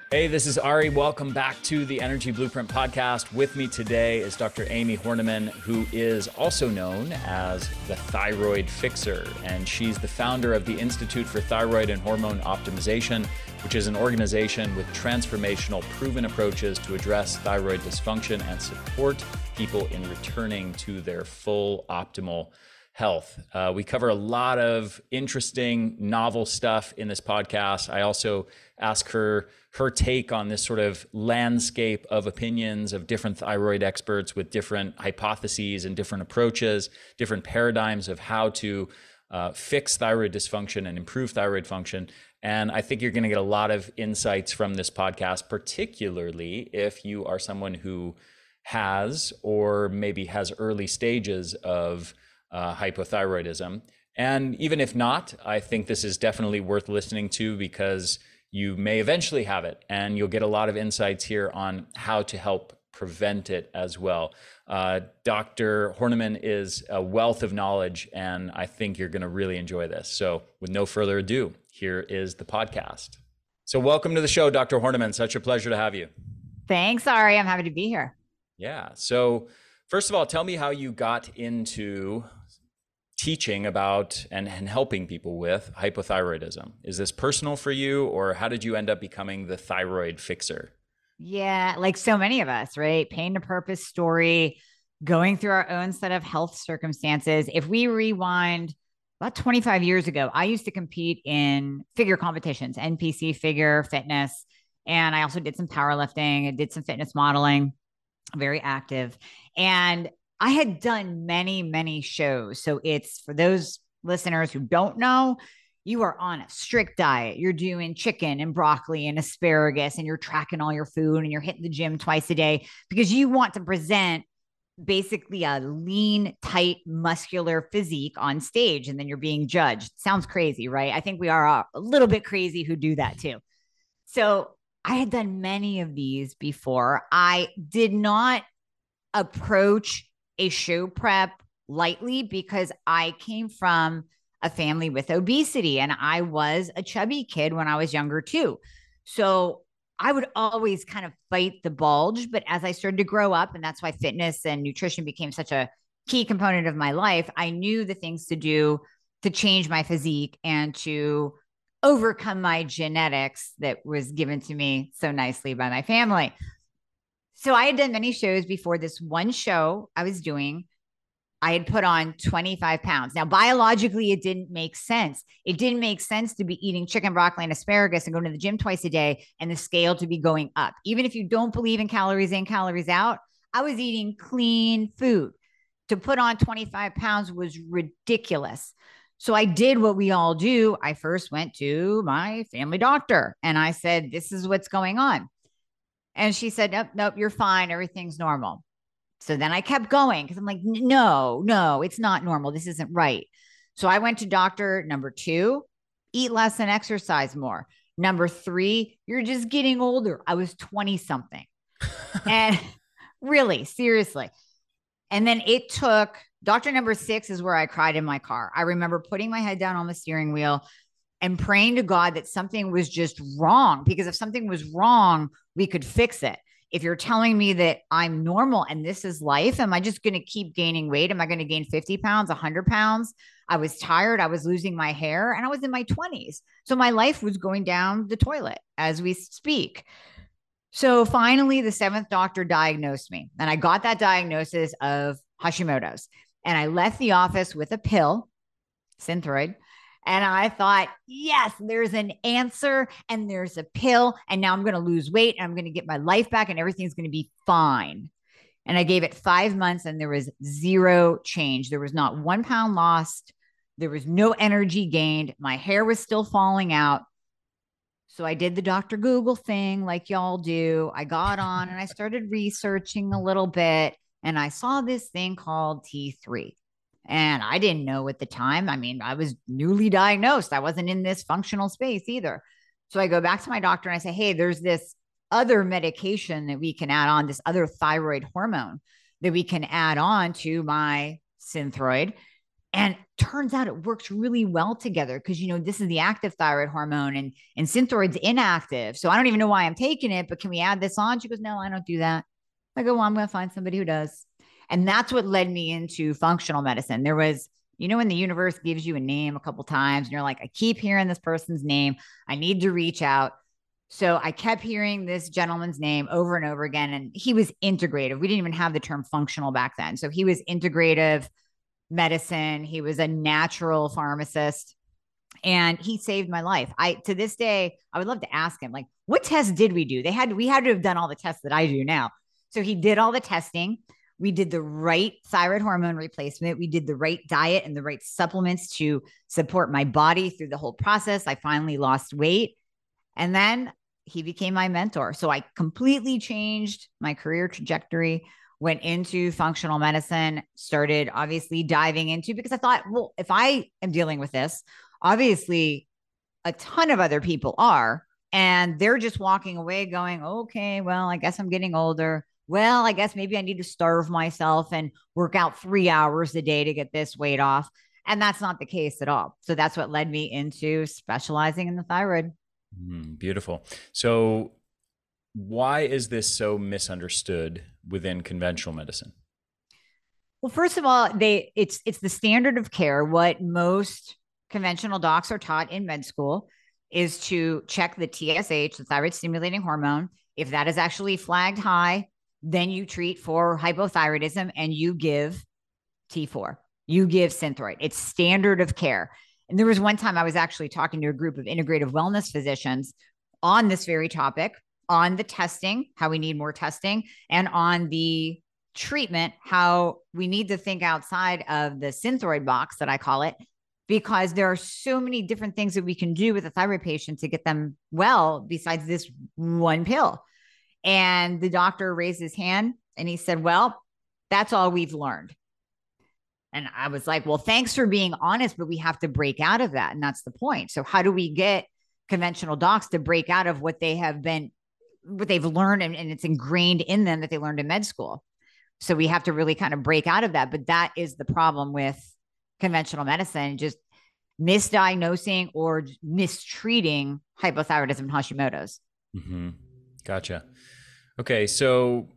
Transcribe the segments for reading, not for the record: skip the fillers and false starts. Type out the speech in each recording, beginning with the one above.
Hey, this is Ari. Welcome back to the Energy Blueprint Podcast. With me today is Dr. Amy Horniman, who is also known as the Thyroid Fixer. And she's the founder of the Institute for Thyroid and Hormone Optimization, which is an organization with transformational, proven approaches to address thyroid dysfunction and support people in returning to their full optimal health. We cover a lot of interesting, novel stuff in this podcast. I also ask her take on this sort of landscape of opinions of different thyroid experts with different hypotheses and different approaches, different paradigms of how to fix thyroid dysfunction and improve thyroid function. And I think you're going to get a lot of insights from this podcast, particularly if you are someone who has or maybe has early stages of hypothyroidism. And even if not, I think this is definitely worth listening to because you may eventually have it, and you'll get a lot of insights here on how to help prevent it as well. Dr. Horniman is a wealth of knowledge, and I think you're going to really enjoy this. So with no further ado, here is the podcast. So welcome to the show, Dr. Horniman. Such a pleasure to have you. Thanks, Ari. I'm happy to be here. Yeah. So first of all, tell me how you got into teaching about and helping people with hypothyroidism. Is this personal for you, or how did you end up becoming the Thyroid Fixer? Yeah, like so many of us, right? Pain to purpose story, going through our own set of health circumstances. If we rewind about 25 years ago, I used to compete in figure competitions, NPC figure fitness. And I also did some powerlifting. I did some fitness modeling, very active. And I had done many, many shows. So it's for those listeners who don't know, you are on a strict diet. You're doing chicken and broccoli and asparagus, and you're tracking all your food, and you're hitting the gym twice a day because you want to present basically a lean, tight, muscular physique on stage. And then you're being judged. Sounds crazy, right? I think we are a little bit crazy who do that too. So I had done many of these before. I did not approach a show prep lightly because I came from a family with obesity, and I was a chubby kid when I was younger too. So I would always kind of fight the bulge. But as I started to grow up, and that's why fitness and nutrition became such a key component of my life, I knew the things to do to change my physique and to overcome my genetics that was given to me so nicely by my family. So I had done many shows before this one show I was doing. I had put on 25 pounds. Now, biologically, it didn't make sense. It didn't make sense to be eating chicken, broccoli, and asparagus and going to the gym twice a day and the scale to be going up. Even if you don't believe in calories in, calories out, I was eating clean food. To put on 25 pounds was ridiculous. So I did what we all do. I first went to my family doctor and I said, this is what's going on. And she said, nope, you're fine. Everything's normal. So then I kept going because I'm like, no, it's not normal. This isn't right. So I went to doctor number 2, eat less and exercise more. Number 3, you're just getting older. I was 20 something. And really, seriously. And then it took doctor number 6 is where I cried in my car. I remember putting my head down on the steering wheel and praying to God that something was just wrong, because if something was wrong, we could fix it. If you're telling me that I'm normal and this is life, am I just going to keep gaining weight? Am I going to gain 50 pounds, 100 pounds? I was tired. I was losing my hair, and I was in my 20s. So my life was going down the toilet as we speak. So finally, the 7th doctor diagnosed me, and I got that diagnosis of Hashimoto's. And I left the office with a pill, Synthroid. And I thought, yes, there's an answer and there's a pill. And now I'm going to lose weight and I'm going to get my life back and everything's going to be fine. And I gave it 5 months and there was zero change. There was not 1 pound lost. There was no energy gained. My hair was still falling out. So I did the Dr. Google thing like y'all do. I got on and I started researching a little bit and I saw this thing called T3. And I didn't know at the time. I mean, I was newly diagnosed. I wasn't in this functional space either. So I go back to my doctor and I say, hey, there's this other medication that we can add on, this other thyroid hormone that we can add on to my Synthroid. And turns out it works really well together because, this is the active thyroid hormone and Synthroid's inactive. So I don't even know why I'm taking it, but can we add this on? She goes, no, I don't do that. I go, well, I'm going to find somebody who does. And that's what led me into functional medicine. There was, when the universe gives you a name a couple times and you're like, I keep hearing this person's name. I need to reach out. So I kept hearing this gentleman's name over and over again. And he was integrative. We didn't even have the term functional back then. So he was integrative medicine. He was a natural pharmacist and he saved my life. To this day, I would love to ask him, like, what tests did we do? We had to have done all the tests that I do now. So he did all the testing. We did the right thyroid hormone replacement. We did the right diet and the right supplements to support my body through the whole process. I finally lost weight. And then he became my mentor. So I completely changed my career trajectory, went into functional medicine, started obviously diving into, because I thought, well, if I am dealing with this, obviously a ton of other people are, and they're just walking away going, okay, well, I guess I'm getting older. Well, I guess maybe I need to starve myself and work out 3 hours a day to get this weight off. And that's not the case at all. So that's what led me into specializing in the thyroid. Beautiful. So why is this so misunderstood within conventional medicine? Well, first of all, it's the standard of care. What most conventional docs are taught in med school is to check the TSH, the thyroid stimulating hormone. If that is actually flagged high, then you treat for hypothyroidism and you give T4. You give Synthroid. It's standard of care. And there was one time I was actually talking to a group of integrative wellness physicians on this very topic, on the testing, how we need more testing, and on the treatment, how we need to think outside of the Synthroid box that I call it, because there are so many different things that we can do with a thyroid patient to get them well besides this one pill. And the doctor raised his hand and he said, well, that's all we've learned. And I was like, well, thanks for being honest, but we have to break out of that. And that's the point. So how do we get conventional docs to break out of what they've learned and it's ingrained in them that they learned in med school? So we have to really kind of break out of that. But that is the problem with conventional medicine, just misdiagnosing or mistreating hypothyroidism and Hashimoto's. Mm-hmm. Gotcha. Okay. So,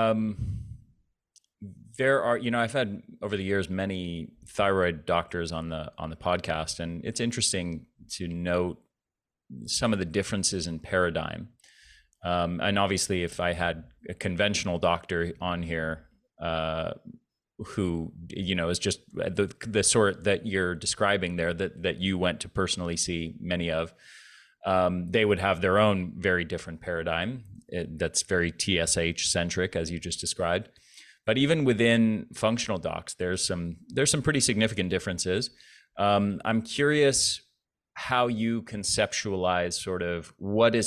there are, I've had over the years many thyroid doctors on the podcast, and it's interesting to note some of the differences in paradigm. And obviously, if I had a conventional doctor on here who is just the sort that you're describing there, that you went to personally see many of, they would have their own very different paradigm that's very TSH centric, as you just described. But even within functional docs, there's some pretty significant differences. I'm curious how you conceptualize sort of what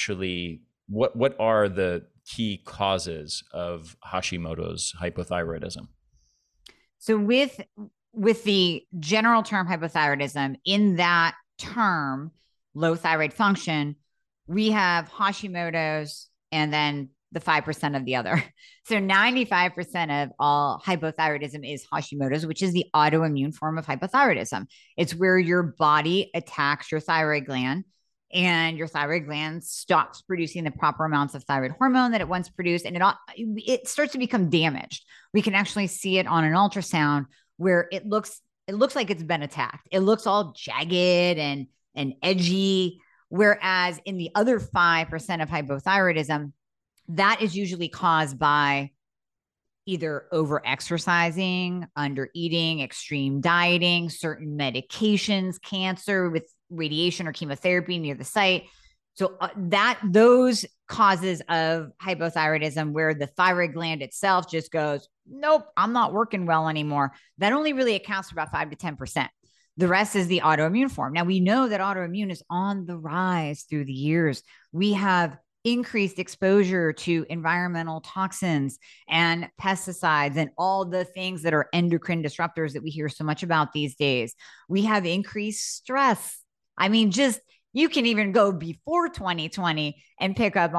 are the key causes of Hashimoto's hypothyroidism? So with the general term hypothyroidism, in that term, low thyroid function, we have Hashimoto's and then the 5% of the other. So 95% of all hypothyroidism is Hashimoto's, which is the autoimmune form of hypothyroidism. It's where your body attacks your thyroid gland and your thyroid gland stops producing the proper amounts of thyroid hormone that it once produced, and it starts to become damaged. We can actually see it on an ultrasound where it looks like it's been attacked. It looks all jagged and edgy, whereas in the other 5% of hypothyroidism, that is usually caused by either over-exercising, under-eating, extreme dieting, certain medications, cancer with radiation or chemotherapy near the site. So those causes of hypothyroidism where the thyroid gland itself just goes, nope, I'm not working well anymore. That only really accounts for about 5 to 10%. The rest is the autoimmune form. Now, we know that autoimmune is on the rise through the years. We have increased exposure to environmental toxins and pesticides and all the things that are endocrine disruptors that we hear so much about these days. We have increased stress. I mean, just you can even go before 2020 and pick up on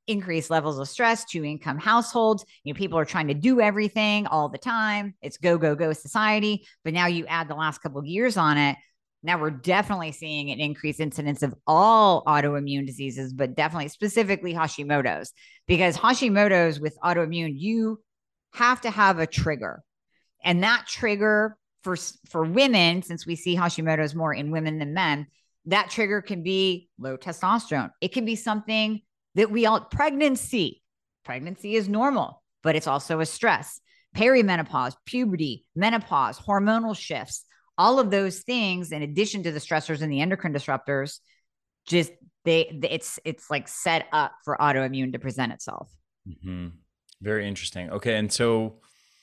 increased levels of stress, two income households. People are trying to do everything all the time. It's go, go, go society. But now you add the last couple of years on it. Now we're definitely seeing an increased incidence of all autoimmune diseases, but definitely specifically Hashimoto's, because Hashimoto's with autoimmune, you have to have a trigger. And that trigger for women, since we see Hashimoto's more in women than men, that trigger can be low testosterone. It can be something that pregnancy is normal, but it's also a stress. Perimenopause, puberty, menopause, hormonal shifts, all of those things, in addition to the stressors and the endocrine disruptors, it's like set up for autoimmune to present itself. Mm-hmm. Very interesting. Okay. And so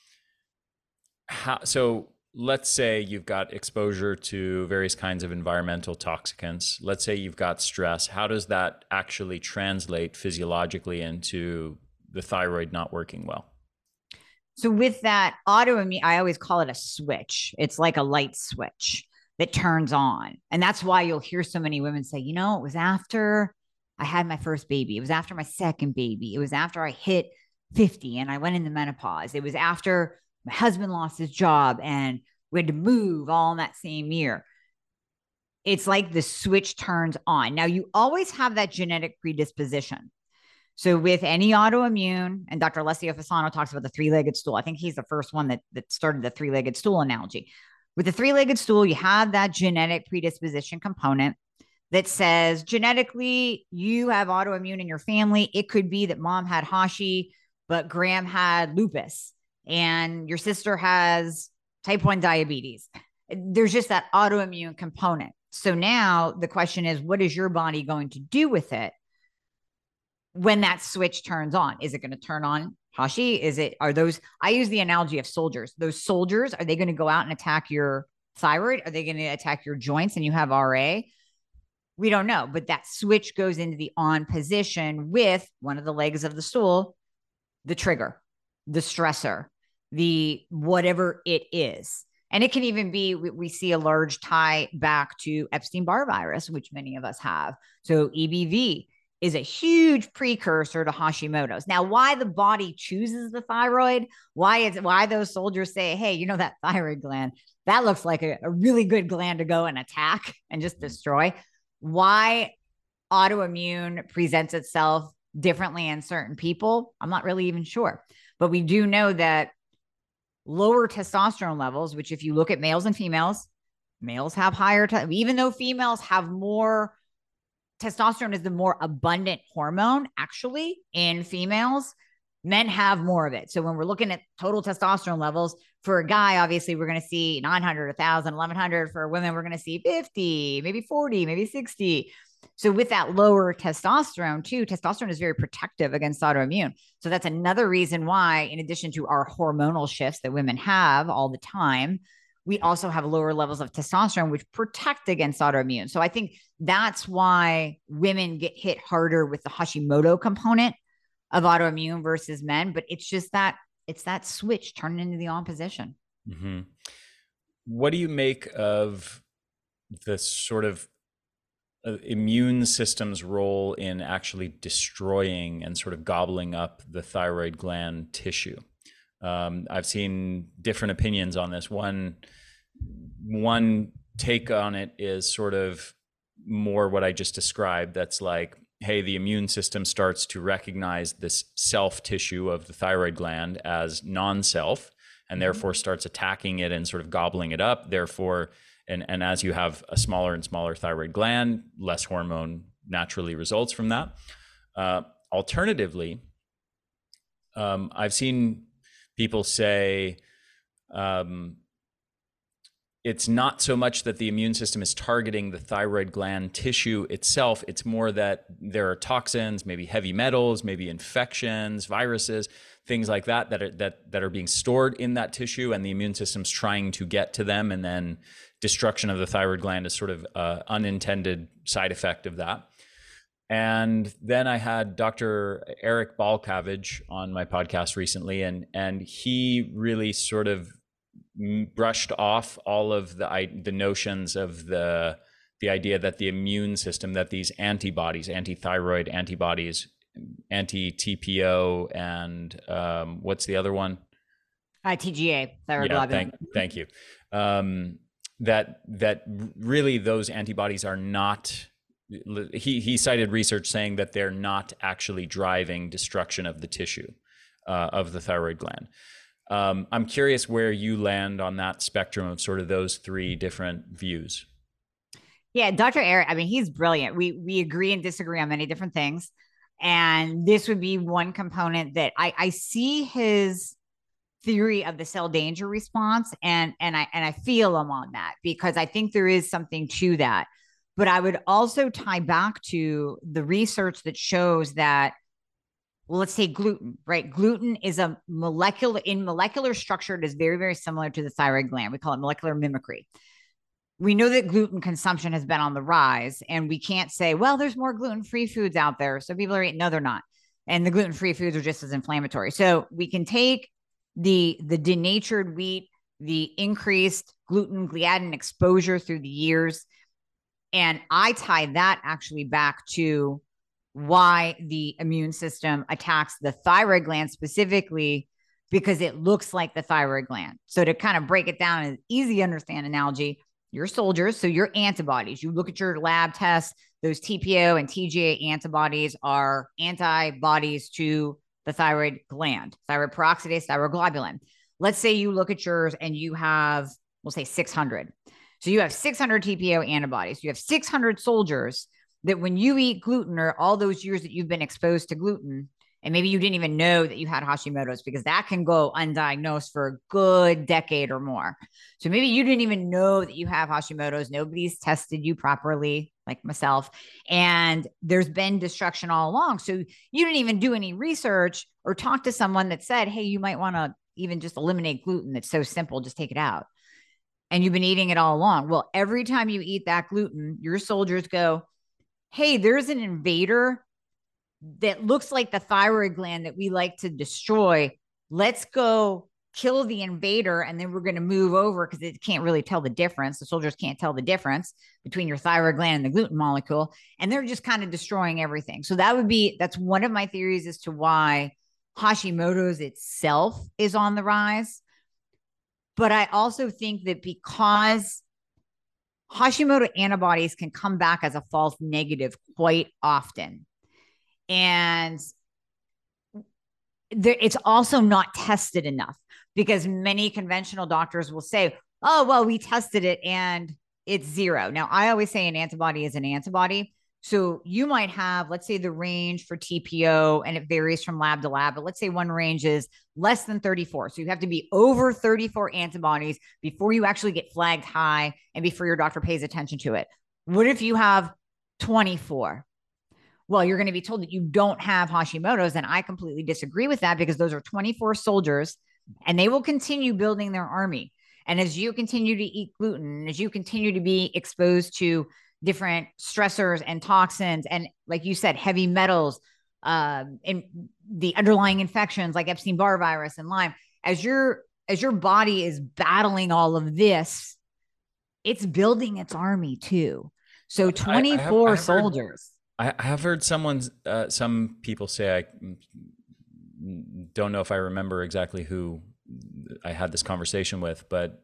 let's say you've got exposure to various kinds of environmental toxicants. Let's say you've got stress. How does that actually translate physiologically into the thyroid not working well? So with that autoimmune, I always call it a switch. It's like a light switch that turns on. And that's why you'll hear so many women say, it was after I had my first baby. It was after my second baby. It was after I hit 50 and I went into menopause. It was after my husband lost his job and we had to move all in that same year. It's like the switch turns on. Now, you always have that genetic predisposition. So with any autoimmune, and Dr. Alessio Fasano talks about the three-legged stool. I think he's the first one that started the three-legged stool analogy. With the three-legged stool, you have that genetic predisposition component that says genetically you have autoimmune in your family. It could be that mom had Hashi, but Graham had lupus, and your sister has type 1 diabetes. There's just that autoimmune component. So now the question is, what is your body going to do with it when that switch turns on? Is it going to turn on Hashi? I use the analogy of soldiers. Those soldiers, are they going to go out and attack your thyroid? Are they going to attack your joints and you have RA? We don't know, but that switch goes into the on position with one of the legs of the stool, the trigger, the stressor, the whatever it is. And it can even be, we see a large tie back to Epstein-Barr virus, which many of us have. So EBV is a huge precursor to Hashimoto's. Now, why the body chooses the thyroid, why those soldiers say, hey, that thyroid gland, that looks like a really good gland to go and attack and just destroy. Why autoimmune presents itself differently in certain people, I'm not really even sure. But we do know that lower testosterone levels, which if you look at males and females, males have higher, even though females have more, testosterone is the more abundant hormone actually in females, men have more of it. So when we're looking at total testosterone levels for a guy, obviously we're going to see 900, 1,000, 1,100. For women, we're going to see 50, maybe 40, maybe 60. So with that lower testosterone too, testosterone is very protective against autoimmune. So that's another reason why, in addition to our hormonal shifts that women have all the time, we also have lower levels of testosterone, which protect against autoimmune. So I think that's why women get hit harder with the Hashimoto component of autoimmune versus men. But it's just that it's that switch turning into the on position. Mm-hmm. What do you make of the sort of immune system's role in actually destroying and sort of gobbling up the thyroid gland tissue? I've seen different opinions on this. One take on it is sort of more what I just described. That's like, hey, the immune system starts to recognize this self tissue of the thyroid gland as non-self, and therefore starts attacking it and sort of gobbling it up. Therefore, and as you have a smaller and smaller thyroid gland, less hormone naturally results from that. Alternatively, I've seen people say it's not so much that the immune system is targeting the thyroid gland tissue itself. It's more that there are toxins, maybe heavy metals, maybe infections, viruses, things like that that are being stored in that tissue, and the immune system's trying to get to them, and then destruction of the thyroid gland is sort of an unintended side effect of that. And then I had Dr. Eric Balkavage on my podcast recently, and he really sort of brushed off all of the notions of the idea that the immune system, that these antibodies, anti-thyroid antibodies, anti-TPO and what's the other one? TGA, thyroid Yeah, globulin. thank you. That really those antibodies are not. He cited research saying that they're not actually driving destruction of the tissue of the thyroid gland. I'm curious where you land on that spectrum of sort of those three different views. Yeah, Dr. Eric, I mean, he's brilliant. We agree and disagree on many different things. And this would be one component that I see his theory of the cell danger response, and I feel him on that, because I think there is something to that. But I would also tie back to the research that shows that, well, let's say gluten, right? Gluten is in molecular structure, it is very, very similar to the thyroid gland. We call it molecular mimicry. We know that gluten consumption has been on the rise, and we can't say, well, there's more gluten-free foods out there, so people are eating. No, they're not. And the gluten-free foods are just as inflammatory. So we can take the denatured wheat, the increased gluten gliadin exposure through the years, and I tie that actually back to why the immune system attacks the thyroid gland specifically, because it looks like the thyroid gland. So to kind of break it down in an easy to understand analogy, your soldiers, so your antibodies, you look at your lab tests, those TPO and TGA antibodies are antibodies to the thyroid gland, thyroid peroxidase, thyroid globulin. Let's say you look at yours and you have, we'll say 600. So you have 600 TPO antibodies. You have 600 soldiers that when you eat gluten, or all those years that you've been exposed to gluten, and maybe you didn't even know that you had Hashimoto's, because that can go undiagnosed for a good decade or more. So maybe you didn't even know that you have Hashimoto's. Nobody's tested you properly, like myself. And there's been destruction all along. So you didn't even do any research or talk to someone that said, hey, you might want to even just eliminate gluten. It's so simple. Just take it out. And you've been eating it all along. Well, every time you eat that gluten, your soldiers go, hey, there's an invader that looks like the thyroid gland that we like to destroy. Let's go kill the invader, and then we're going to move over, because it can't really tell the difference. The soldiers can't tell the difference between your thyroid gland and the gluten molecule, and they're just kind of destroying everything. So that's one of my theories as to why Hashimoto's itself is on the rise. But I also think that because Hashimoto antibodies can come back as a false negative quite often, and it's also not tested enough, because many conventional doctors will say, oh, well, we tested it and it's zero. Now, I always say an antibody is an antibody. So you might have, let's say, the range for TPO, and it varies from lab to lab, but let's say one range is less than 34. So you have to be over 34 antibodies before you actually get flagged high and before your doctor pays attention to it. What if you have 24? Well, you're going to be told that you don't have Hashimoto's. And I completely disagree with that, because those are 24 soldiers, and they will continue building their army. And as you continue to eat gluten, as you continue to be exposed to different stressors and toxins, and like you said, heavy metals, and the underlying infections like Epstein-Barr virus and Lyme, as your body is battling all of this, it's building its army too. So 24 soldiers. I have heard some people say, I don't know if I remember exactly who I had this conversation with, but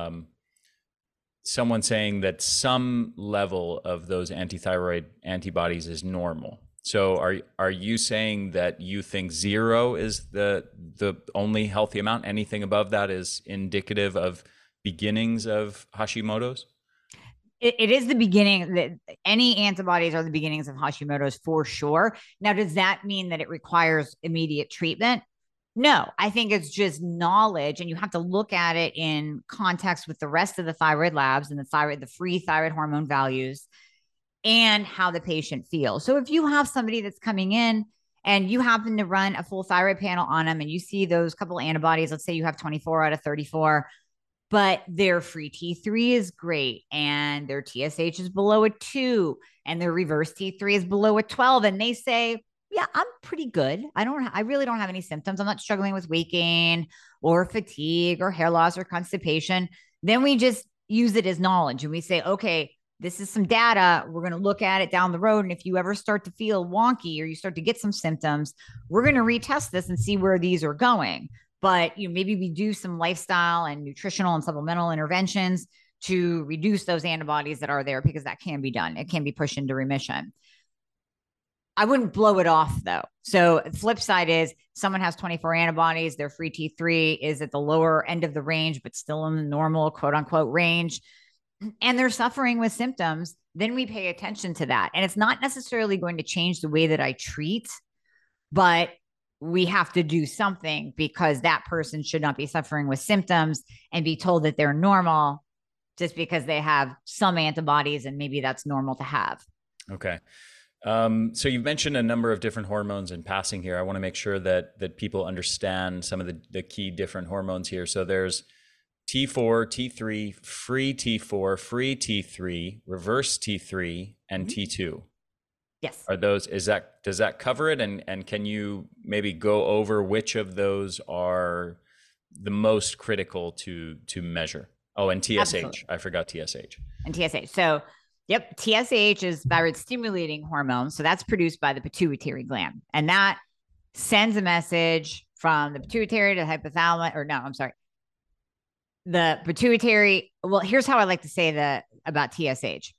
someone saying that some level of those antithyroid antibodies is normal. So are you saying that you think zero is the only healthy amount? Anything above that is indicative of beginnings of Hashimoto's? It is the beginning. That any antibodies are the beginnings of Hashimoto's for sure. Now, does that mean that it requires immediate treatment? No, I think it's just knowledge, and you have to look at it in context with the rest of the thyroid labs and the free thyroid hormone values, and how the patient feels. So if you have somebody that's coming in and you happen to run a full thyroid panel on them, and you see those couple of antibodies, let's say you have 24 out of 34, but their free T3 is great, and their TSH is below a 2, and their reverse T3 is below a 12, and they say, yeah, I'm pretty good. I really don't have any symptoms. I'm not struggling with weight gain or fatigue or hair loss or constipation. Then we just use it as knowledge, and we say, okay, this is some data. We're going to look at it down the road. And if you ever start to feel wonky or you start to get some symptoms, we're going to retest this and see where these are going. But maybe we do some lifestyle and nutritional and supplemental interventions to reduce those antibodies that are there, because that can be done. It can be pushed into remission. I wouldn't blow it off though. So the flip side is someone has 24 antibodies, their free T3 is at the lower end of the range, but still in the normal quote unquote range, and they're suffering with symptoms, then we pay attention to that. And it's not necessarily going to change the way that I treat, but we have to do something, because that person should not be suffering with symptoms and be told that they're normal just because they have some antibodies and maybe that's normal to have. Okay. So you've mentioned a number of different hormones in passing here. I want to make sure that people understand some of the key different hormones here. So there's T4, T3, free T4, free T3, reverse T3, and T2. Yes. Does that cover it? And can you maybe go over which of those are the most critical to measure? Oh, and TSH. Absolutely. I forgot TSH. And TSH. So yep, TSH is thyroid stimulating hormone. So that's produced by the pituitary gland. And that sends a message from the pituitary to the hypothalamus, or no, I'm sorry. The pituitary, well, here's how I like to say about TSH.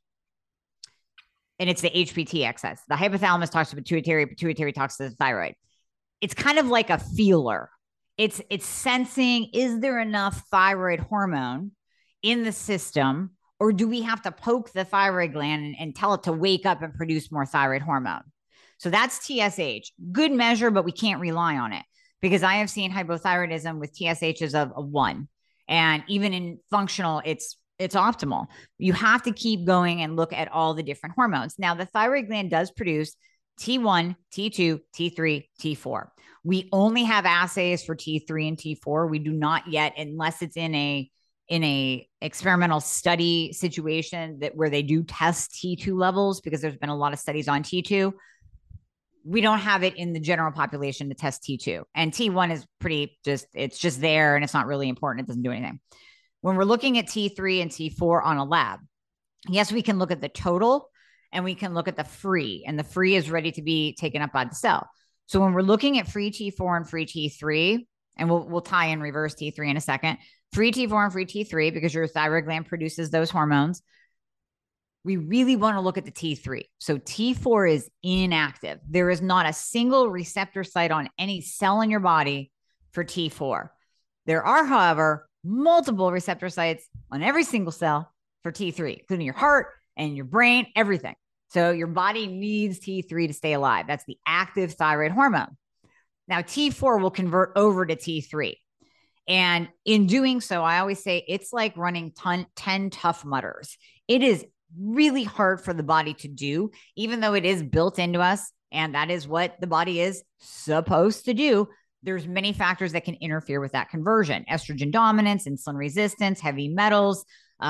And it's the HPT excess. The hypothalamus talks to pituitary, pituitary talks to the thyroid. It's kind of like a feeler. It's sensing, is there enough thyroid hormone in the system, or do we have to poke the thyroid gland and tell it to wake up and produce more thyroid hormone? So that's TSH. Good measure, but we can't rely on it, because I have seen hypothyroidism with TSHs of 1. And even in functional, it's optimal. You have to keep going and look at all the different hormones. Now, the thyroid gland does produce T1, T2, T3, T4. We only have assays for T3 and T4. We do not yet, unless it's in a experimental study situation where they do test T2 levels, because there's been a lot of studies on T2. We don't have it in the general population to test T2. And T1 is it's just there and it's not really important. It doesn't do anything. When we're looking at T3 and T4 on a lab, yes, we can look at the total and we can look at the free, and the free is ready to be taken up by the cell. So when we're looking at free T4 and free T3, and we'll tie in reverse T3 in a second, free T4 and free T3, because your thyroid gland produces those hormones, we really want to look at the T3. So T4 is inactive. There is not a single receptor site on any cell in your body for T4. There are, however, multiple receptor sites on every single cell for T3, including your heart and your brain, everything. So your body needs T3 to stay alive. That's the active thyroid hormone. Now, T4 will convert over to T3. And in doing so, I always say it's like running 10 Tough Mudders. It is really hard for the body to do, even though it is built into us. And that is what the body is supposed to do. There's many factors that can interfere with that conversion: estrogen dominance, insulin resistance, heavy metals,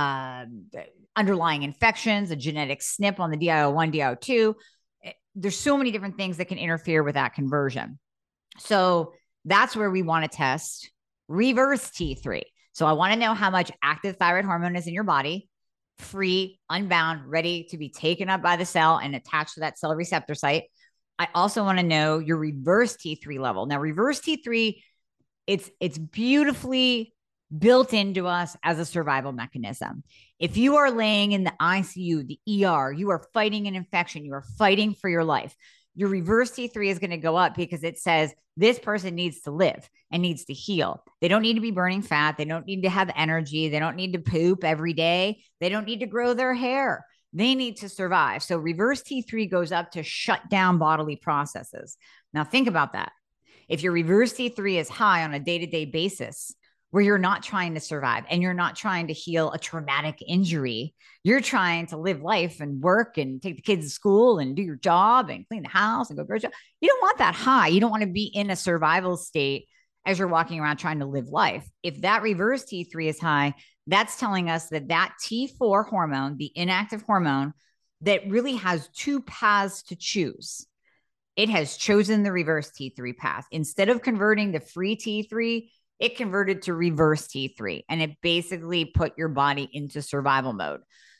underlying infections, a genetic SNP on the DIO1, DIO2. There's so many different things that can interfere with that conversion. So that's where we want to test reverse T3. So I want to know how much active thyroid hormone is in your body, free, unbound, ready to be taken up by the cell and attached to that cell receptor site. I also want to know your reverse T3 level. Now, reverse T3, it's beautifully built into us as a survival mechanism. If you are laying in the ICU, the ER, you are fighting an infection, you are fighting for your life, your reverse T3 is going to go up, because it says this person needs to live and needs to heal. They don't need to be burning fat. They don't need to have energy. They don't need to poop every day. They don't need to grow their hair. They need to survive. So reverse T3 goes up to shut down bodily processes. Now think about that. If your reverse T3 is high on a day-to-day basis, where you're not trying to survive and you're not trying to heal a traumatic injury, you're trying to live life and work and take the kids to school and do your job and clean the house and go grocery. You don't want that high. You don't want to be in a survival state as you're walking around trying to live life. If that reverse T3 is high, that's telling us that T4 hormone, the inactive hormone, that really has two paths to choose. It has chosen the reverse T3 path. Instead of converting the free T3, it converted to reverse T3, and it basically put your body into survival mode.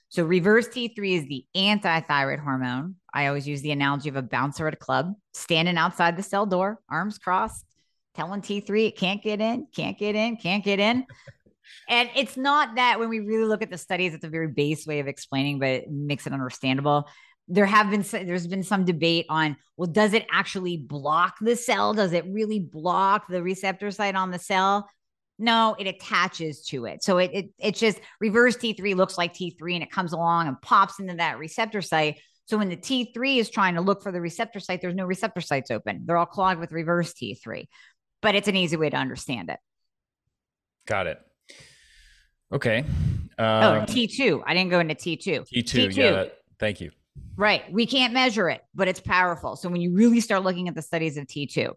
So reverse T3 is the anti-thyroid hormone. I always use the analogy of a bouncer at a club, standing outside the cell door, arms crossed, telling T3 it can't get in, can't get in, can't get in. And it's not that when we really look at the studies, it's a very base way of explaining, but it makes it understandable. There's been some debate on, well, does it actually block the cell? Does it really block the receptor site on the cell? No, it attaches to it. So it's just reverse T3 looks like T3 and it comes along and pops into that receptor site. So when the T3 is trying to look for the receptor site, there's no receptor sites open. They're all clogged with reverse T3, but it's an easy way to understand it. Got it. Okay. T2. I didn't go into T2. T2. Yeah. Thank you. Right. We can't measure it, but it's powerful. So when you really start looking at the studies of T2,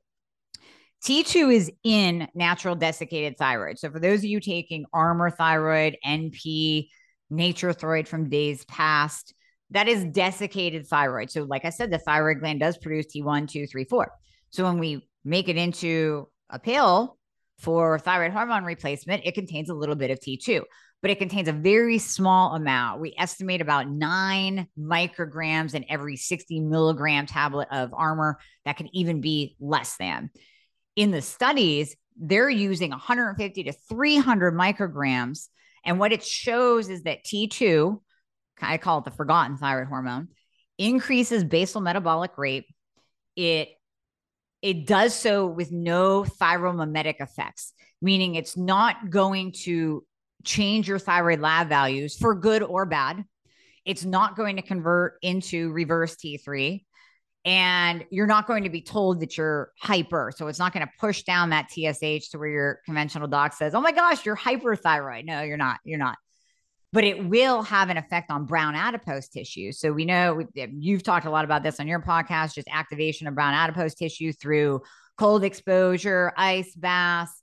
T2 is in natural desiccated thyroid. So for those of you taking Armour thyroid, NP, Nature thyroid from days past, that is desiccated thyroid. So like I said, the thyroid gland does produce T1, 2, 3, 4. So when we make it into a pill for thyroid hormone replacement, it contains a little bit of T2, but it contains a very small amount. We estimate about 9 micrograms in every 60 milligram tablet of Armour. That can even be less than. In the studies, they're using 150 to 300 micrograms. And what it shows is that T2, I call it the forgotten thyroid hormone, increases basal metabolic rate. It does so with no thyromimetic effects, meaning it's not going to change your thyroid lab values for good or bad. It's not going to convert into reverse T3. And you're not going to be told that you're hyper. So it's not going to push down that TSH to where your conventional doc says, oh my gosh, you're hyperthyroid. No, you're not. You're not. But it will have an effect on brown adipose tissue. So we know you've talked a lot about this on your podcast, just activation of brown adipose tissue through cold exposure, ice baths,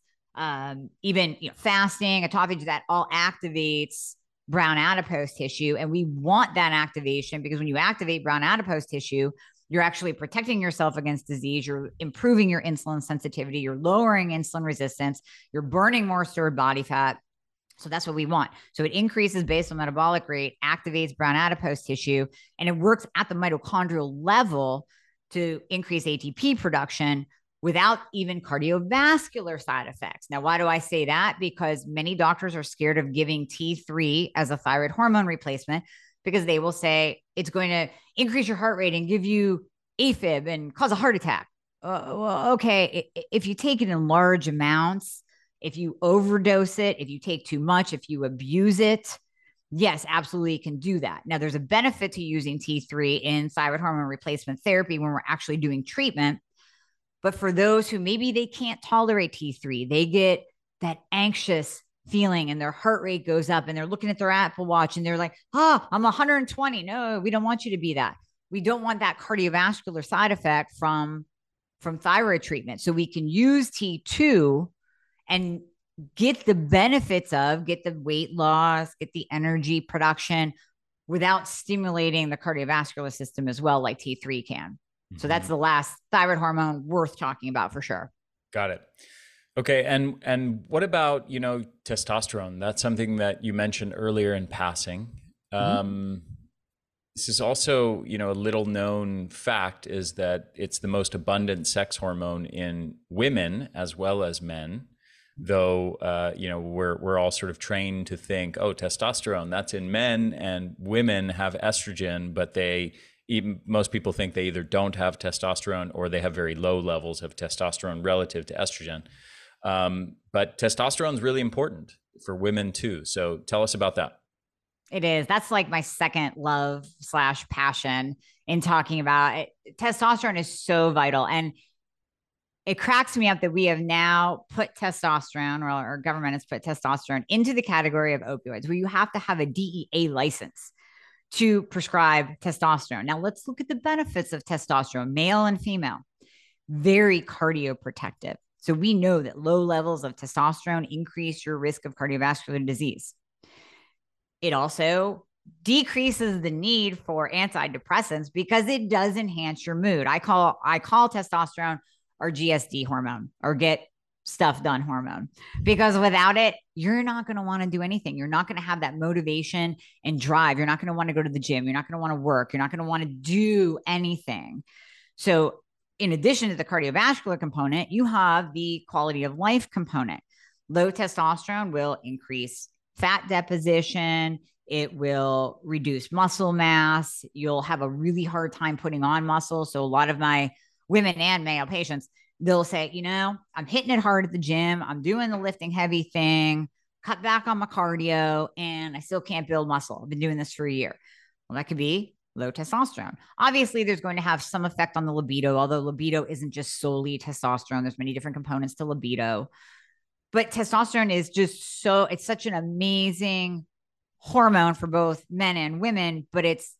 even fasting, autophagy, that all activates brown adipose tissue. And we want that activation because when you activate brown adipose tissue, you're actually protecting yourself against disease. You're improving your insulin sensitivity. You're lowering insulin resistance. You're burning more stored body fat. So that's what we want. So it increases basal metabolic rate, activates brown adipose tissue, and it works at the mitochondrial level to increase ATP production without even cardiovascular side effects. Now, why do I say that? Because many doctors are scared of giving T3 as a thyroid hormone replacement because they will say it's going to increase your heart rate and give you AFib and cause a heart attack. Well, okay, if you take it in large amounts, if you overdose it, if you take too much, if you abuse it, yes, absolutely it can do that. Now, there's a benefit to using T3 in thyroid hormone replacement therapy when we're actually doing treatment. But for those who maybe they can't tolerate T3, they get that anxious feeling and their heart rate goes up and they're looking at their Apple Watch and they're like, I'm 120. No, we don't want you to be that. We don't want that cardiovascular side effect from thyroid treatment. So we can use T2 and get the benefits of, get the weight loss, get the energy production without stimulating the cardiovascular system as well, like T3 can. Mm-hmm. So that's the last thyroid hormone worth talking about for sure. Got it. Okay. And what about, testosterone? That's something that you mentioned earlier in passing. Mm-hmm. This is also, a little known fact is that it's the most abundant sex hormone in women as well as men. Though, we're all sort of trained to think, testosterone, that's in men, and women have estrogen, but most people think they either don't have testosterone or they have very low levels of testosterone relative to estrogen. But testosterone is really important for women too. So tell us about that. It is. That's like my second love / passion in talking about it. Testosterone is so vital. And it cracks me up that we have now put testosterone, or our government has put testosterone into the category of opioids, where you have to have a DEA license to prescribe testosterone. Now let's look at the benefits of testosterone, male and female. Very cardioprotective. So we know that low levels of testosterone increase your risk of cardiovascular disease. It also decreases the need for antidepressants because it does enhance your mood. I call testosterone our GSD hormone, or get stuff done hormone, because without it, you're not going to want to do anything. You're not going to have that motivation and drive. You're not going to want to go to the gym. You're not going to want to work. You're not going to want to do anything. So in addition to the cardiovascular component, you have the quality of life component. Low testosterone will increase fat deposition. It will reduce muscle mass. You'll have a really hard time putting on muscle. So a lot of my women and male patients, they'll say, I'm hitting it hard at the gym. I'm doing the lifting heavy thing, cut back on my cardio, and I still can't build muscle. I've been doing this for a year. Well, that could be low testosterone. Obviously, there's going to have some effect on the libido, although libido isn't just solely testosterone. There's many different components to libido. But testosterone is just it's such an amazing hormone for both men and women, but it's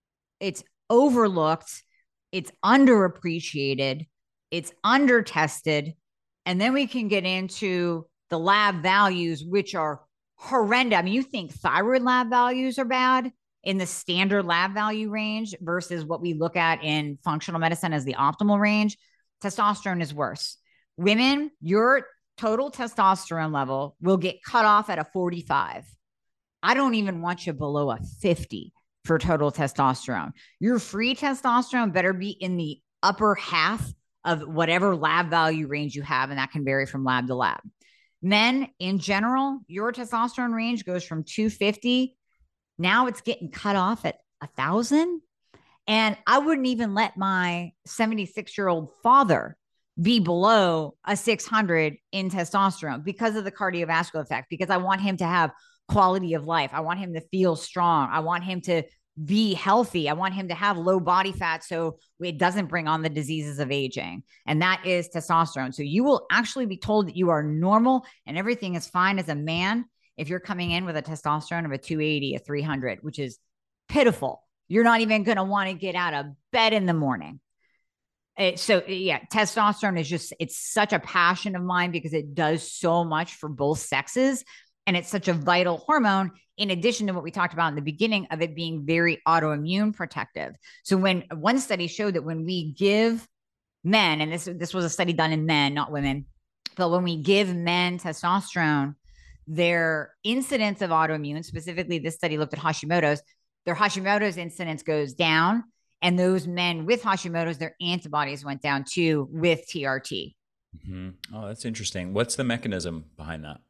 overlooked, it's underappreciated, it's under-tested. And then we can get into the lab values, which are horrendous. I mean, you think thyroid lab values are bad in the standard lab value range versus what we look at in functional medicine as the optimal range. Testosterone is worse. Women, your total testosterone level will get cut off at a 45. I don't even want you below a 50 for total testosterone. Your free testosterone better be in the upper half of whatever lab value range you have, and that can vary from lab to lab. Men, in general, your testosterone range goes from 250. Now it's getting cut off at 1,000. And I wouldn't even let my 76-year-old father be below a 600 in testosterone because of the cardiovascular effect, because I want him to have quality of life. I want him to feel strong. I want him to be healthy. I want him to have low body fat so it doesn't bring on the diseases of aging. And that is testosterone. So you will actually be told that you are normal and everything is fine as a man if you're coming in with a testosterone of a 280, a 300, which is pitiful. You're not even going to want to get out of bed in the morning. Testosterone is it's such a passion of mine because it does so much for both sexes. And it's such a vital hormone, in addition to what we talked about in the beginning of it being very autoimmune protective. So when one study showed that when we give men, and this was a study done in men, not women, but when we give men testosterone, their incidence of autoimmune, specifically this study looked at Hashimoto's, their Hashimoto's incidence goes down. And those men with Hashimoto's, their antibodies went down too with TRT. Mm-hmm. Oh, that's interesting. What's the mechanism behind that?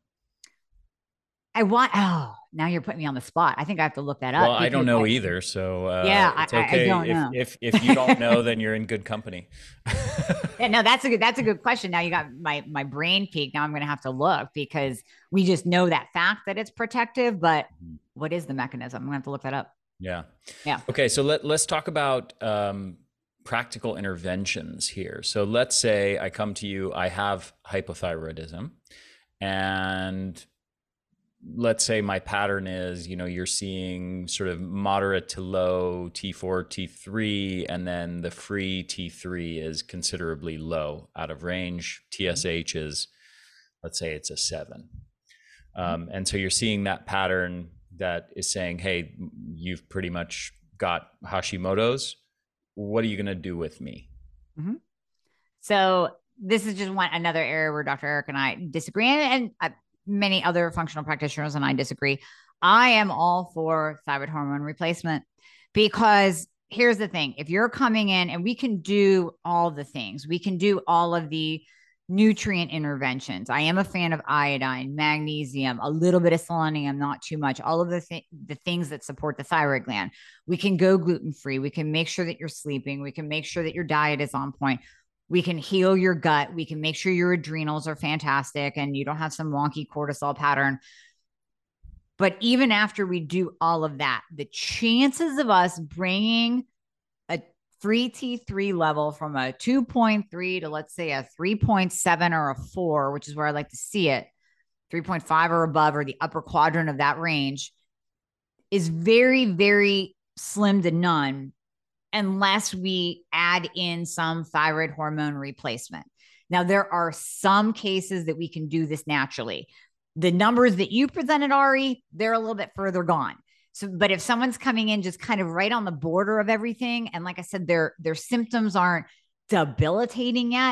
Now you're putting me on the spot. I think I have to look that up. Well, I don't know either. So it's okay. I don't know. If you don't know, then you're in good company. Yeah, no, that's a good question. Now you got my brain peaked. Now I'm going to have to look because we just know that fact that it's protective, but what is the mechanism? I'm going to have to look that up. Yeah. Yeah. Okay. So let's talk about practical interventions here. So let's say I come to you, I have hypothyroidism, and let's say my pattern is, you're seeing sort of moderate to low T4, T3, and then the free T3 is considerably low, out of range. TSH is, let's say it's a 7. And so you're seeing that pattern that is saying, hey, you've pretty much got Hashimoto's. What are you going to do with me? Mm-hmm. So this is just another area where Dr. Eric and I disagree, and many other functional practitioners and I disagree. I am all for thyroid hormone replacement because here's the thing. If you're coming in, and we can do all the things, we can do all of the nutrient interventions. I am a fan of iodine, magnesium, a little bit of selenium, not too much, all of the things that support the thyroid gland. We can go gluten-free. We can make sure that you're sleeping. We can make sure that your diet is on point. We can heal your gut. We can make sure your adrenals are fantastic and you don't have some wonky cortisol pattern. But even after we do all of that, the chances of us bringing a free T3 level from a 2.3 to, let's say, a 3.7 or a 4, which is where I like to see it, 3.5 or above, or the upper quadrant of that range, is very, very slim to none, unless we add in some thyroid hormone replacement. Now, there are some cases that we can do this naturally. The numbers that you presented, Ari, they're a little bit further gone. So, but if someone's coming in just kind of right on the border of everything, and like I said, their symptoms aren't debilitating yet,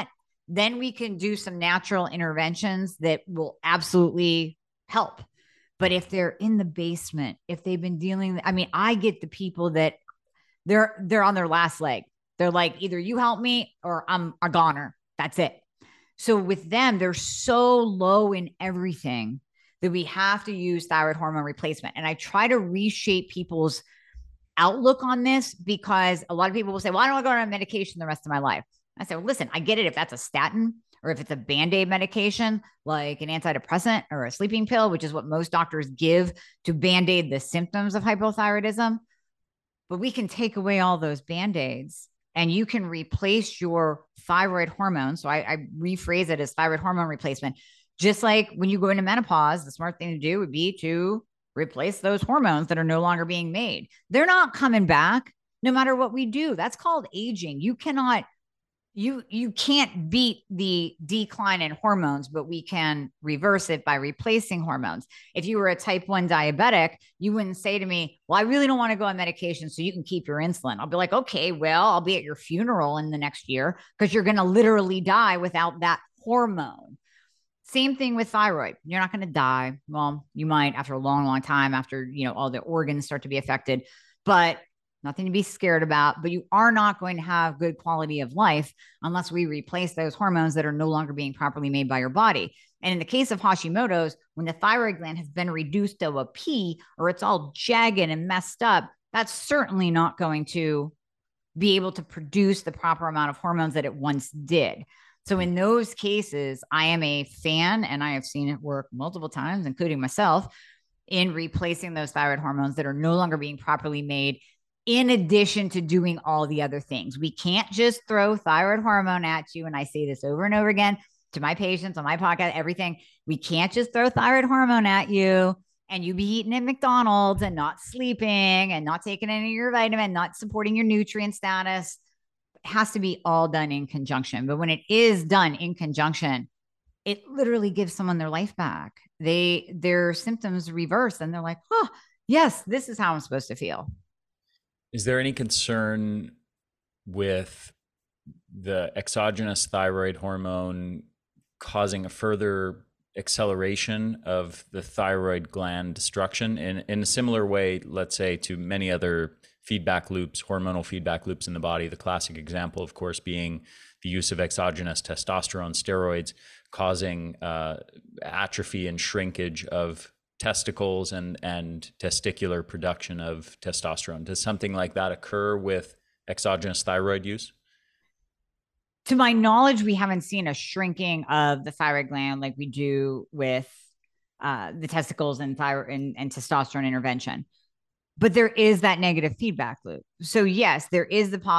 then we can do some natural interventions that will absolutely help. But if they're in the basement, if they've been dealing, I mean, I get the people that they're on their last leg. They're like, either you help me or I'm a goner. That's it. So with them, they're so low in everything that we have to use thyroid hormone replacement. And I try to reshape people's outlook on this, because a lot of people will say, well, I don't want to go on medication the rest of my life. I said, well, listen, I get it if that's a statin or if it's a Band-Aid medication, like an antidepressant or a sleeping pill, which is what most doctors give to Band-Aid the symptoms of hypothyroidism. But we can take away all those Band-Aids and you can replace your thyroid hormone. So I rephrase it as thyroid hormone replacement. Just like when you go into menopause, the smart thing to do would be to replace those hormones that are no longer being made. They're not coming back no matter what we do. That's called aging. You can't beat the decline in hormones, but we can reverse it by replacing hormones. If you were a type 1 diabetic, you wouldn't say to me, well, I really don't want to go on medication so you can keep your insulin. I'll be like, okay, well, I'll be at your funeral in the next year because you're going to literally die without that hormone. Same thing with thyroid. You're not going to die. Well, you might after a long, long time, after, all the organs start to be affected, but nothing to be scared about. But you are not going to have good quality of life unless we replace those hormones that are no longer being properly made by your body. And in the case of Hashimoto's, when the thyroid gland has been reduced to a P or it's all jagged and messed up, that's certainly not going to be able to produce the proper amount of hormones that it once did. So in those cases, I am a fan, and I have seen it work multiple times, including myself, in replacing those thyroid hormones that are no longer being properly made, in addition to doing all the other things. We can't just throw thyroid hormone at you. And I say this over and over again to my patients on my podcast, everything. We can't just throw thyroid hormone at you and you be eating at McDonald's and not sleeping and not taking any of your vitamin, not supporting your nutrient status. Has to be all done in conjunction. But when it is done in conjunction, it literally gives someone their life back. Their symptoms reverse and they're like, oh, yes, this is how I'm supposed to feel. Is there any concern with the exogenous thyroid hormone causing a further acceleration of the thyroid gland destruction in a similar way, let's say, to many other feedback loops, hormonal feedback loops in the body? The classic example, of course, being the use of exogenous testosterone steroids causing atrophy and shrinkage of testicles and testicular production of testosterone. Does something like that occur with exogenous thyroid use? To my knowledge, we haven't seen a shrinking of the thyroid gland like we do with the testicles and thyroid and testosterone intervention. But there is that negative feedback loop. So yes, there is the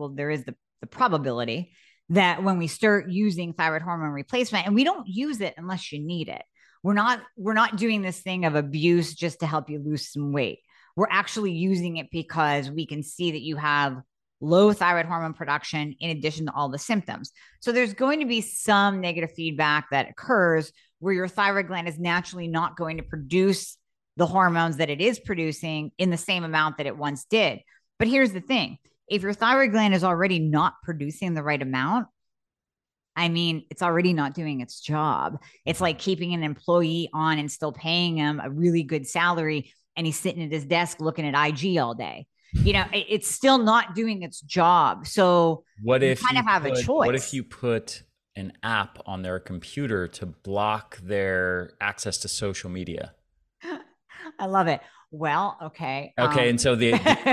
probability that when we start using thyroid hormone replacement, and we don't use it unless you need it. We're not doing this thing of abuse just to help you lose some weight. We're actually using it because we can see that you have low thyroid hormone production in addition to all the symptoms. So there's going to be some negative feedback that occurs where your thyroid gland is naturally not going to produce the hormones that it is producing in the same amount that it once did. But here's the thing. If your thyroid gland is already not producing the right amount, I mean, it's already not doing its job. It's like keeping an employee on and still paying him a really good salary, and he's sitting at his desk looking at IG all day. It's still not doing its job. So what if you kind of have a choice? What if you put an app on their computer to block their access to social media? I love it. Well, okay. Okay. And so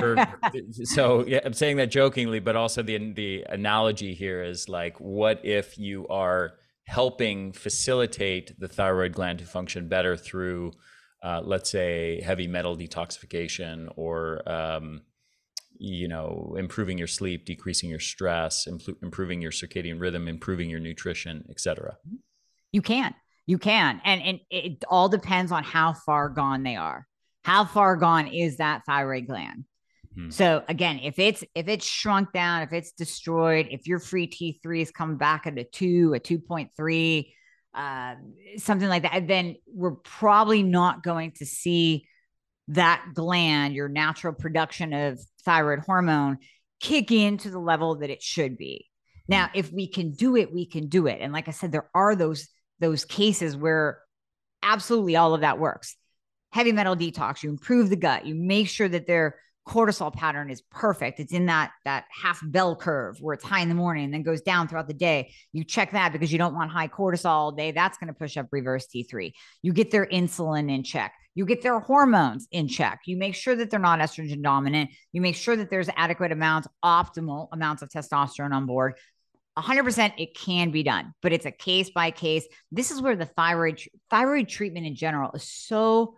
yeah, I'm saying that jokingly, but also the analogy here is like, what if you are helping facilitate the thyroid gland to function better through, let's say, heavy metal detoxification or, improving your sleep, decreasing your stress, improving your circadian rhythm, improving your nutrition, et cetera? You can. And it all depends on how far gone they are. How far gone is that thyroid gland? So again, if it's shrunk down, if it's destroyed, if your free T3 is coming back at a 2.3, something like that, then we're probably not going to see that gland, your natural production of thyroid hormone, kick into the level that it should be. Now, if we can do it, we can do it. And like I said, there are those cases where absolutely all of that works. Heavy metal detox, you improve the gut, you make sure that their cortisol pattern is perfect. It's in that half bell curve where it's high in the morning and then goes down throughout the day. You check that because you don't want high cortisol all day. That's going to push up reverse T3. You get their insulin in check. You get their hormones in check. You make sure that they're not estrogen dominant. You make sure that there's adequate amounts, optimal amounts of testosterone on board. 100% it can be done, but it's a case by case. This is where the thyroid treatment in general is so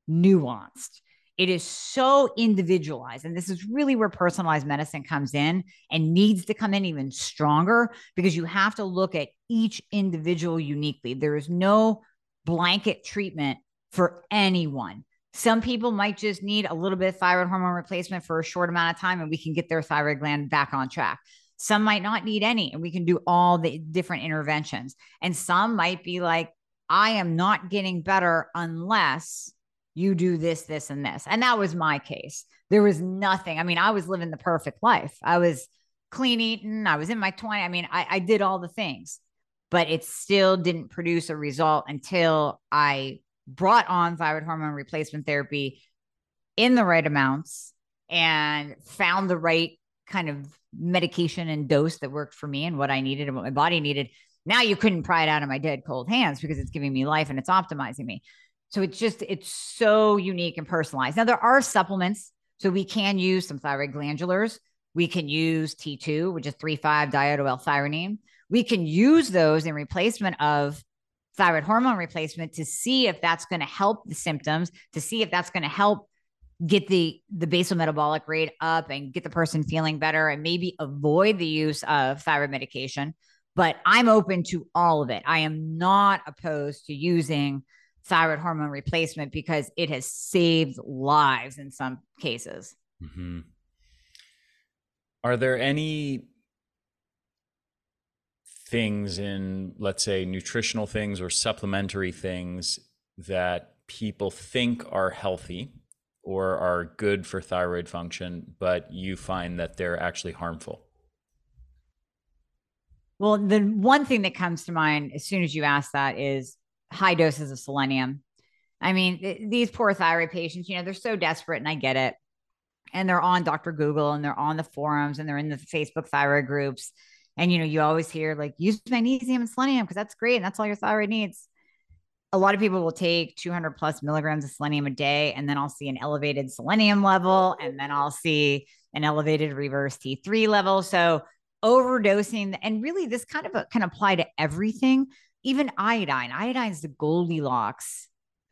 nuanced. It is so individualized. And this is really where personalized medicine comes in and needs to come in even stronger, because you have to look at each individual uniquely. There is no blanket treatment for anyone. Some people might just need a little bit of thyroid hormone replacement for a short amount of time and we can get their thyroid gland back on track. Some might not need any and we can do all the different interventions. And some might be like, I am not getting better unless you do this, this, and this. And that was my case. There was nothing. I mean, I was living the perfect life. I was clean eating. I was in my 20s. I mean, I did all the things, but it still didn't produce a result until I brought on thyroid hormone replacement therapy in the right amounts and found the right kind of medication and dose that worked for me and what I needed and what my body needed. Now you couldn't pry it out of my dead cold hands because it's giving me life and it's optimizing me. So it's so unique and personalized. Now there are supplements. So we can use some thyroid glandulars. We can use T2, which is 3,5-diodo-L-thyrionine. We can use those in replacement of thyroid hormone replacement to see if that's going to help the symptoms, to see if that's going to help get the basal metabolic rate up and get the person feeling better and maybe avoid the use of thyroid medication. But I'm open to all of it. I am not opposed to using thyroid hormone replacement because it has saved lives in some cases. Mm-hmm. Are there any things in, let's say, nutritional things or supplementary things that people think are healthy or are good for thyroid function, but you find that they're actually harmful? Well, the one thing that comes to mind as soon as you ask that is high doses of selenium. I mean, these poor thyroid patients, they're so desperate, and I get it. And they're on Dr. Google and they're on the forums and they're in the Facebook thyroid groups. And, you always hear like, use magnesium and selenium because that's great. And that's all your thyroid needs. A lot of people will take 200 plus milligrams of selenium a day. And then I'll see an elevated selenium level. And then I'll see an elevated reverse T3 level. So overdosing, and really this kind of can apply to everything, even iodine. Iodine is the Goldilocks,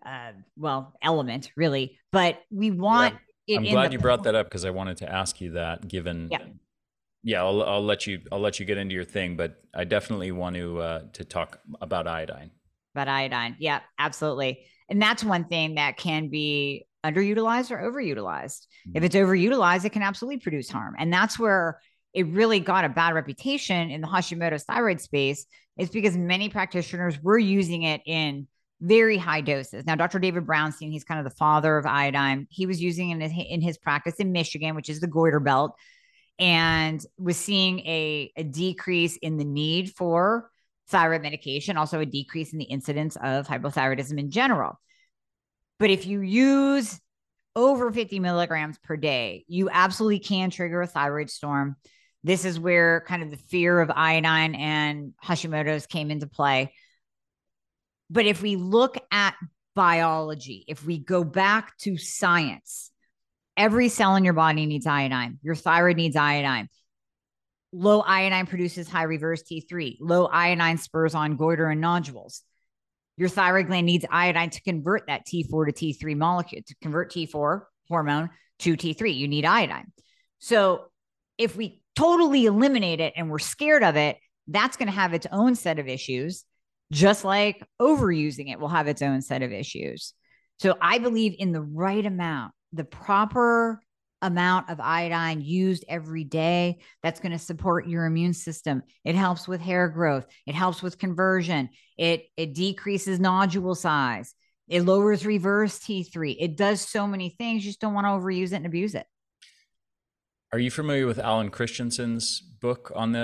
element really, but we want I'm glad you brought that up because I wanted to ask you that given, I'll let you get into your thing, but I definitely want to talk about iodine. Yeah, absolutely. And that's one thing that can be underutilized or overutilized. If it's overutilized, it can absolutely produce harm. And that's where it really got a bad reputation in the Hashimoto's thyroid space, is because many practitioners were using it in very high doses. Now, Dr. David Brownstein, he's kind of the father of iodine. He was using it in his practice in Michigan, which is the goiter belt, and was seeing a decrease in the need for thyroid medication, also a decrease in the incidence of hypothyroidism in general. But if you use over 50 milligrams per day, you absolutely can trigger a thyroid storm. This is where kind of the fear of iodine and Hashimoto's came into play. But if we look at biology, if we go back to science, every cell in your body needs iodine. Your thyroid needs iodine. Low iodine produces high reverse T3. Low iodine spurs on goiter and nodules. Your thyroid gland needs iodine to convert that T4 to T3 molecule, to convert T4 hormone to T3. You need iodine. So if we totally eliminate it and we're scared of it, that's going to have its own set of issues, just like overusing it will have its own set of issues. So I believe in the right amount, the proper amount of iodine used every day, that's going to support your immune system. It helps with hair growth. It helps with conversion. It decreases nodule size. It lowers reverse T3. It does so many things. You just don't want to overuse it and abuse it. Are you familiar with Alan Christensen's book on this?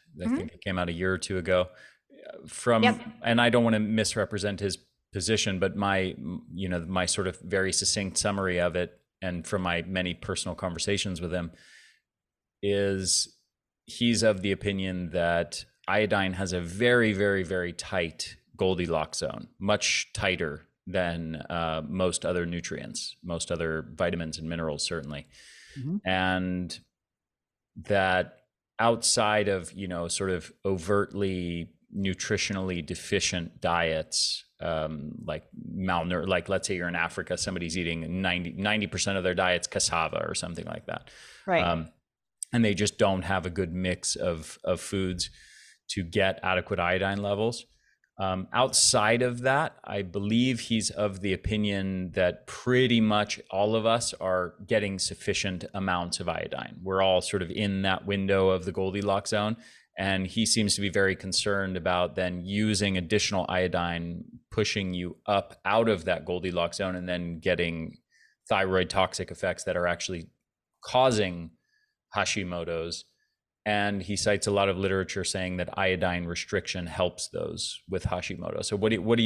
I think it came out a year or two ago. Yep. And I don't want to misrepresent his position, but my sort of very succinct summary of it, and from my many personal conversations with him, is he's of the opinion that iodine has a very, very, very tight Goldilocks zone, much tighter than most other nutrients, most other vitamins and minerals, certainly. And that outside of, sort of overtly nutritionally deficient diets, like let's say you're in Africa, somebody's eating 90% of their diet's cassava or something like that. Right. And they just don't have a good mix of foods to get adequate iodine levels. Outside of that, I believe he's of the opinion that pretty much all of us are getting sufficient amounts of iodine. We're all sort of in that window of the Goldilocks zone. And he seems to be very concerned about then using additional iodine, pushing you up out of that Goldilocks zone, and then getting thyroid toxic effects that are actually causing Hashimoto's. And he cites a lot of literature saying that iodine restriction helps those with Hashimoto. So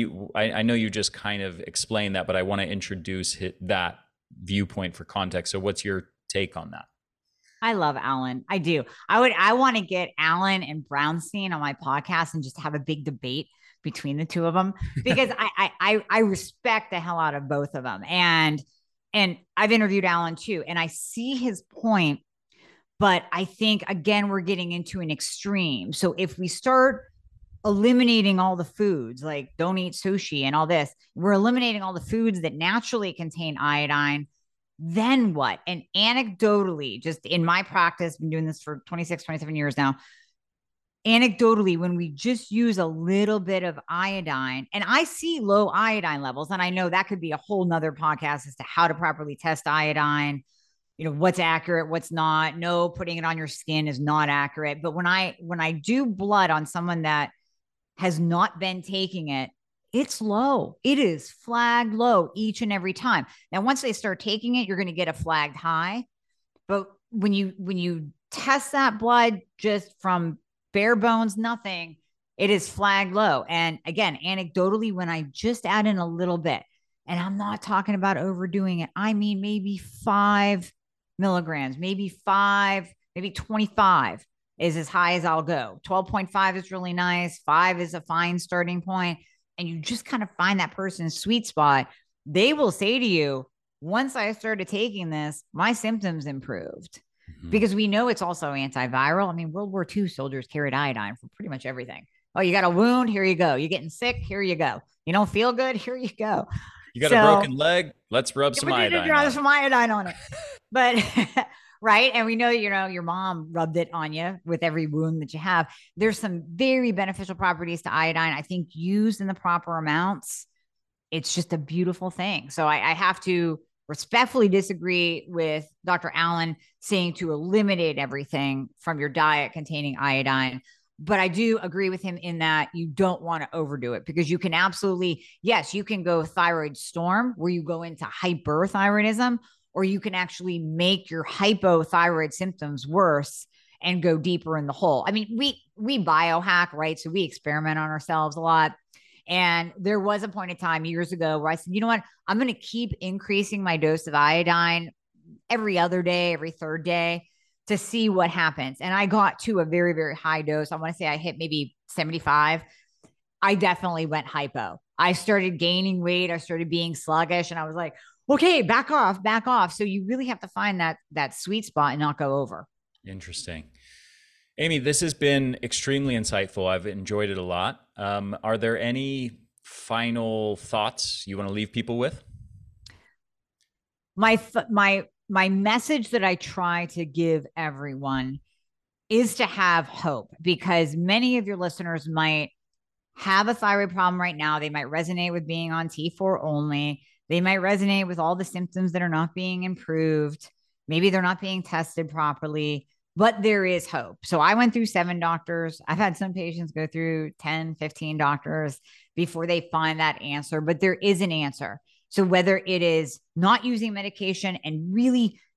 I know you just kind of explained that, but I want to introduce that viewpoint for context. So what's your take on that? I love Alan. I do. I want to get Alan and Brownstein on my podcast and just have a big debate between the two of them, because I respect the hell out of both of them. And I've interviewed Alan too, and I see his point, but I think, again, we're getting into an extreme. So if we start eliminating all the foods, like don't eat sushi and all this, we're eliminating all the foods that naturally contain iodine. Then what? And anecdotally, just in my practice, been doing this for 26, 27 years now. Anecdotally, when we just use a little bit of iodine, and I see low iodine levels, and I know that could be a whole nother podcast as to how to properly test iodine, what's accurate, what's not. No, putting it on your skin is not accurate. But when I do blood on someone that has not been taking it, it's low. It is flagged low each and every time. Now, once they start taking it, you're going to get a flagged high. But when you test that blood just from bare bones, nothing, it is flagged low. And again, anecdotally, when I just add in a little bit, and I'm not talking about overdoing it, I mean, maybe 5 milligrams, maybe 25 is as high as I'll go. 12.5 is really nice. 5 is a fine starting point. And you just kind of find that person's sweet spot. They will say to you, once I started taking this, my symptoms improved. Because we know it's also antiviral. I mean, World War II soldiers carried iodine for pretty much everything. Oh, you got a wound? Here you go. You're getting sick? Here you go. You don't feel good? Here you go. You got a broken leg? Let's rub some iodine on it. Some iodine on it. But right. And we know, your mom rubbed it on you with every wound that you have. There's some very beneficial properties to iodine. I think used in the proper amounts, it's just a beautiful thing. So I have to respectfully disagree with Dr. Allen saying to eliminate everything from your diet containing iodine. But I do agree with him in that you don't want to overdo it, because you can absolutely, yes, you can go thyroid storm where you go into hyperthyroidism, or you can actually make your hypothyroid symptoms worse and go deeper in the hole. I mean, we biohack, right? So we experiment on ourselves a lot. And there was a point in time years ago where I said, you know what? I'm going to keep increasing my dose of iodine every other day, every third day, to see what happens. And I got to a very, very high dose. I want to say I hit maybe 75. I definitely went hypo. I started gaining weight. I started being sluggish. And I was like, okay, back off. So you really have to find that sweet spot and not go over. Interesting. Amy, this has been extremely insightful. I've enjoyed it a lot. Are there any final thoughts you want to leave people with? My message that I try to give everyone is to have hope, because many of your listeners might have a thyroid problem right now. They might resonate with being on T4 only. They might resonate with all the symptoms that are not being improved. Maybe they're not being tested properly, but there is hope. So I went through 7 doctors. I've had some patients go through 10, 15 doctors before they find that answer, but there is an answer. So whether it is not using medication and really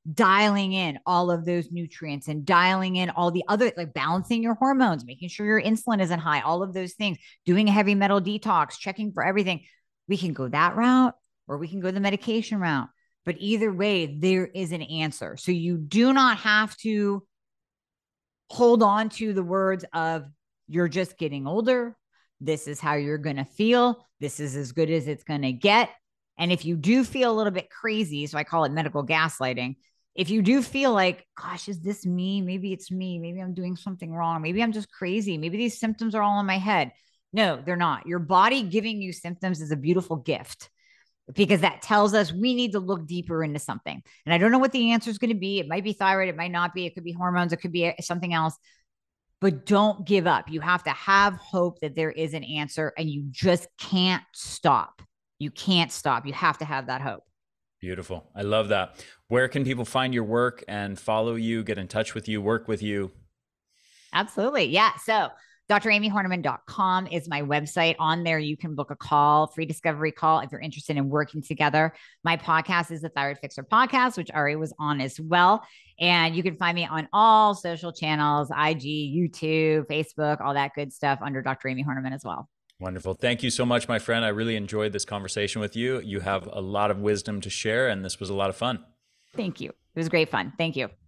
dialing in all of those nutrients and dialing in all the other, like balancing your hormones, making sure your insulin isn't high, all of those things, doing a heavy metal detox, checking for everything. We can go that route or we can go the medication route. But either way, there is an answer. So you do not have to hold on to the words of you're just getting older. This is how you're going to feel. This is as good as it's going to get. And if you do feel a little bit crazy, so I call it medical gaslighting. If you do feel like, gosh, is this me? Maybe it's me. Maybe I'm doing something wrong. Maybe I'm just crazy. Maybe these symptoms are all in my head. No, they're not. Your body giving you symptoms is a beautiful gift because that tells us we need to look deeper into something. And I don't know what the answer is going to be. It might be thyroid. It might not be. It could be hormones. It could be something else. But don't give up. You have to have hope that there is an answer and you just can't stop. You can't stop. You have to have that hope. Beautiful. I love that. Where can people find your work and follow you, get in touch with you, work with you? Absolutely. Yeah. So dramyhornaman.com is my website. On there, you can book a call, free discovery call, if you're interested in working together. My podcast is the Thyroid Fixer podcast, which Ari was on as well. And you can find me on all social channels, IG, YouTube, Facebook, all that good stuff under Dr. Amy Hornaman as well. Wonderful. Thank you so much, my friend. I really enjoyed this conversation with you. You have a lot of wisdom to share, and this was a lot of fun. Thank you. It was great fun. Thank you.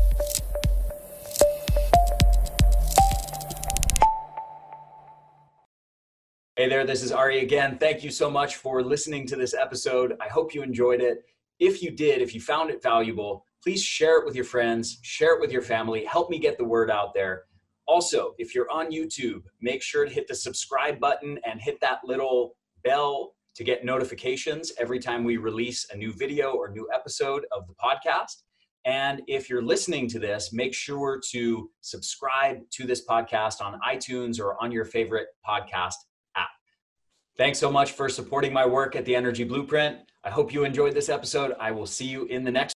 Hey there, this is Ari again. Thank you so much for listening to this episode. I hope you enjoyed it. If you did, if you found it valuable, please share it with your friends, share it with your family, help me get the word out there. Also, if you're on YouTube, make sure to hit the subscribe button and hit that little bell to get notifications every time we release a new video or new episode of the podcast. And if you're listening to this, make sure to subscribe to this podcast on iTunes or on your favorite podcast app. Thanks so much for supporting my work at The Energy Blueprint. I hope you enjoyed this episode. I will see you in the next